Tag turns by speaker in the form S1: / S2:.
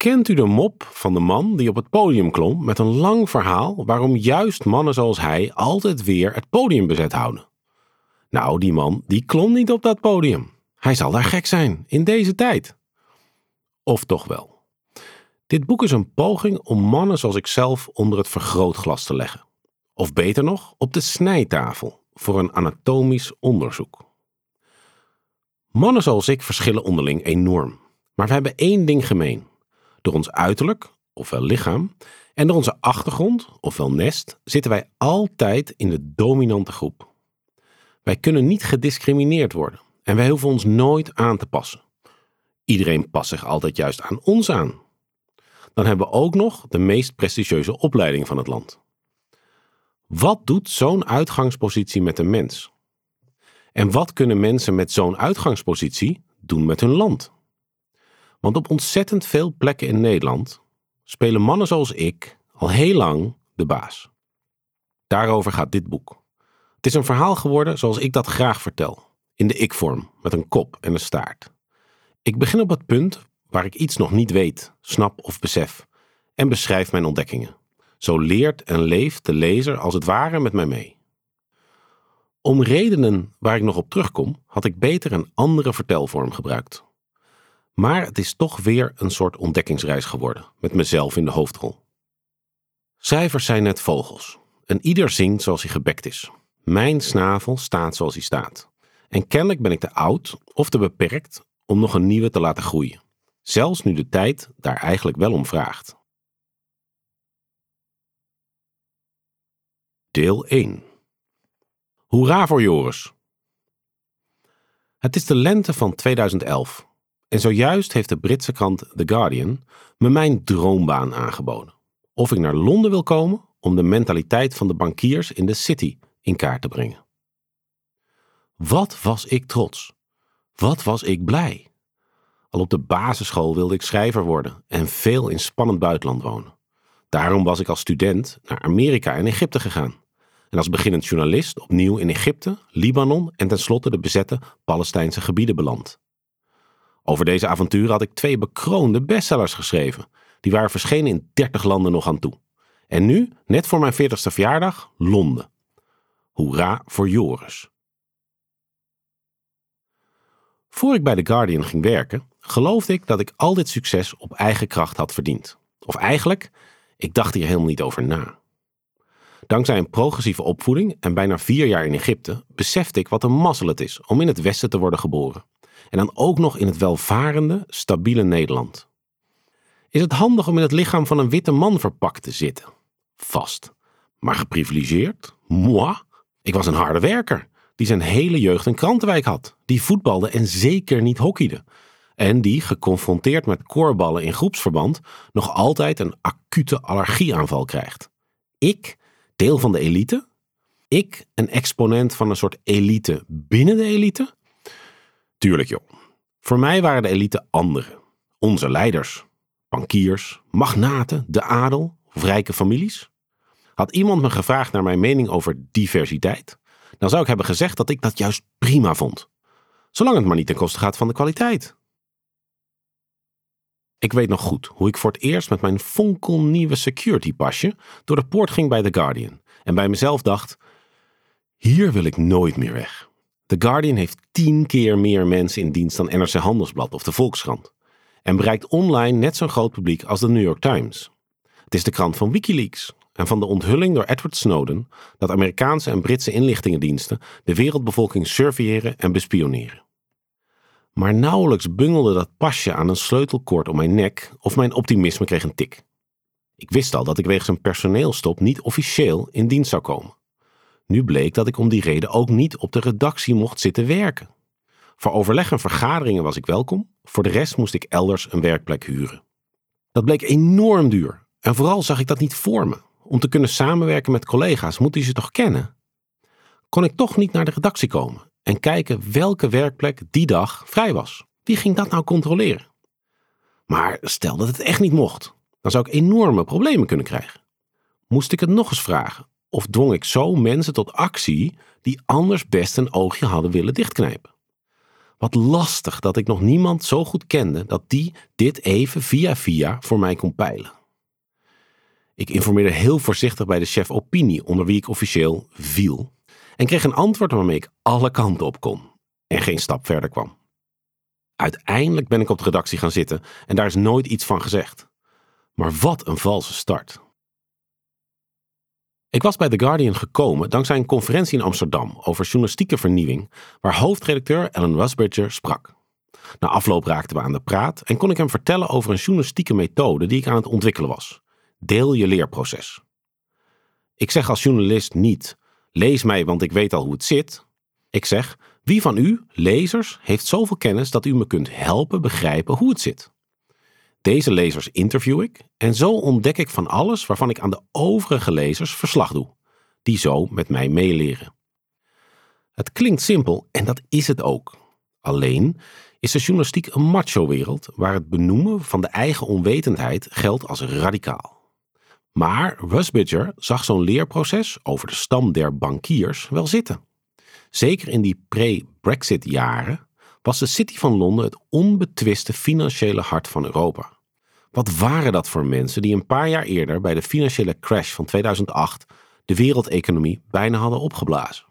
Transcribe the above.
S1: Kent u de mop van de man die op het podium klom met een lang verhaal waarom juist mannen zoals hij altijd weer het podium bezet houden? Nou, die man die klom niet op dat podium. Hij zal daar gek zijn, in deze tijd. Of toch wel. Dit boek is een poging om mannen zoals ikzelf onder het vergrootglas te leggen. Of beter nog, op de snijtafel voor een anatomisch onderzoek. Mannen zoals ik verschillen onderling enorm. Maar we hebben één ding gemeen. Door ons uiterlijk, ofwel lichaam, en door onze achtergrond, ofwel nest, zitten wij altijd in de dominante groep. Wij kunnen niet gediscrimineerd worden en wij hoeven ons nooit aan te passen. Iedereen past zich altijd juist aan ons aan. Dan hebben we ook nog de meest prestigieuze opleiding van het land. Wat doet zo'n uitgangspositie met een mens? En wat kunnen mensen met zo'n uitgangspositie doen met hun land? Want op ontzettend veel plekken in Nederland spelen mannen zoals ik al heel lang de baas. Daarover gaat dit boek. Het is een verhaal geworden zoals ik dat graag vertel. In de ik-vorm, met een kop en een staart. Ik begin op het punt waar ik iets nog niet weet, snap of besef. En beschrijf mijn ontdekkingen. Zo leert en leeft de lezer als het ware met mij mee. Om redenen waar ik nog op terugkom, had ik beter een andere vertelvorm gebruikt. Maar het is toch weer een soort ontdekkingsreis geworden, met mezelf in de hoofdrol. Schrijvers zijn net vogels. En ieder zingt zoals hij gebekt is. Mijn snavel staat zoals hij staat. En kennelijk ben ik te oud of te beperkt om nog een nieuwe te laten groeien. Zelfs nu de tijd daar eigenlijk wel om vraagt. Deel 1. Hoera voor Joris! Het is de lente van 2011 en zojuist heeft de Britse krant The Guardian me mijn droombaan aangeboden. Of ik naar Londen wil komen om de mentaliteit van de bankiers in de city in kaart te brengen. Wat was ik trots? Wat was ik blij? Al op de basisschool wilde ik schrijver worden en veel in spannend buitenland wonen. Daarom was ik als student naar Amerika en Egypte gegaan. En als beginnend journalist opnieuw in Egypte, Libanon en tenslotte de bezette Palestijnse gebieden beland. Over deze avonturen had ik 2 bekroonde bestsellers geschreven. Die waren verschenen in 30 landen nog aan toe. En nu, net voor mijn 40ste verjaardag, Londen. Hoera voor Joris! Voor ik bij The Guardian ging werken, geloofde ik dat ik al dit succes op eigen kracht had verdiend. Of eigenlijk, ik dacht hier helemaal niet over na. Dankzij een progressieve opvoeding en bijna 4 jaar in Egypte besefte ik wat een mazzel het is om in het Westen te worden geboren. En dan ook nog in het welvarende, stabiele Nederland. Is het handig om in het lichaam van een witte man verpakt te zitten? Vast. Maar geprivilegeerd? Moi? Ik was een harde werker, die zijn hele jeugd een krantenwijk had, die voetbalde en zeker niet hockeyde. En die, geconfronteerd met koorballen in groepsverband, nog altijd een acute allergieaanval krijgt. Ik, deel van de elite? Ik, een exponent van een soort elite binnen de elite? Tuurlijk joh. Voor mij waren de elite anderen. Onze leiders, bankiers, magnaten, de adel of rijke families. Had iemand me gevraagd naar mijn mening over diversiteit, dan zou ik hebben gezegd dat ik dat juist prima vond. Zolang het maar niet ten koste gaat van de kwaliteit. Ik weet nog goed hoe ik voor het eerst met mijn fonkelnieuwe security pasje door de poort ging bij The Guardian en bij mezelf dacht, hier wil ik nooit meer weg. The Guardian heeft 10 keer meer mensen in dienst dan NRC Handelsblad of de Volkskrant en bereikt online net zo'n groot publiek als de New York Times. Het is de krant van WikiLeaks en van de onthulling door Edward Snowden dat Amerikaanse en Britse inlichtingendiensten de wereldbevolking surveilleren en bespioneren. Maar nauwelijks bungelde dat pasje aan een sleutelkoord om mijn nek of mijn optimisme kreeg een tik. Ik wist al dat ik wegens een personeelstop niet officieel in dienst zou komen. Nu bleek dat ik om die reden ook niet op de redactie mocht zitten werken. Voor overleg en vergaderingen was ik welkom, voor de rest moest ik elders een werkplek huren. Dat bleek enorm duur en vooral zag ik dat niet voor me. Om te kunnen samenwerken met collega's moet je ze toch kennen? Kon ik toch niet naar de redactie komen en kijken welke werkplek die dag vrij was. Wie ging dat nou controleren? Maar stel dat het echt niet mocht, dan zou ik enorme problemen kunnen krijgen. Moest ik het nog eens vragen? Of dwong ik zo mensen tot actie die anders best een oogje hadden willen dichtknijpen? Wat lastig dat ik nog niemand zo goed kende dat die dit even via voor mij kon peilen. Ik informeerde heel voorzichtig bij de chef opinie onder wie ik officieel viel en kreeg een antwoord waarmee ik alle kanten op kon en geen stap verder kwam. Uiteindelijk ben ik op de redactie gaan zitten en daar is nooit iets van gezegd. Maar wat een valse start. Ik was bij The Guardian gekomen dankzij een conferentie in Amsterdam over journalistieke vernieuwing, waar hoofdredacteur Alan Rusbridger sprak. Na afloop raakten we aan de praat en kon ik hem vertellen over een journalistieke methode die ik aan het ontwikkelen was. Deel je leerproces. Ik zeg als journalist niet, lees mij want ik weet al hoe het zit. Ik zeg, wie van u, lezers, heeft zoveel kennis dat u me kunt helpen begrijpen hoe het zit? Deze lezers interview ik en zo ontdek ik van alles waarvan ik aan de overige lezers verslag doe, die zo met mij meeleren. Het klinkt simpel en dat is het ook. Alleen is de journalistiek een macho-wereld waar het benoemen van de eigen onwetendheid geldt als radicaal. Maar Rusbridger zag zo'n leerproces over de stam der bankiers wel zitten. Zeker in die pre-Brexit jaren was de City van Londen het onbetwiste financiële hart van Europa. Wat waren dat voor mensen die een paar jaar eerder bij de financiële crash van 2008 de wereldeconomie bijna hadden opgeblazen?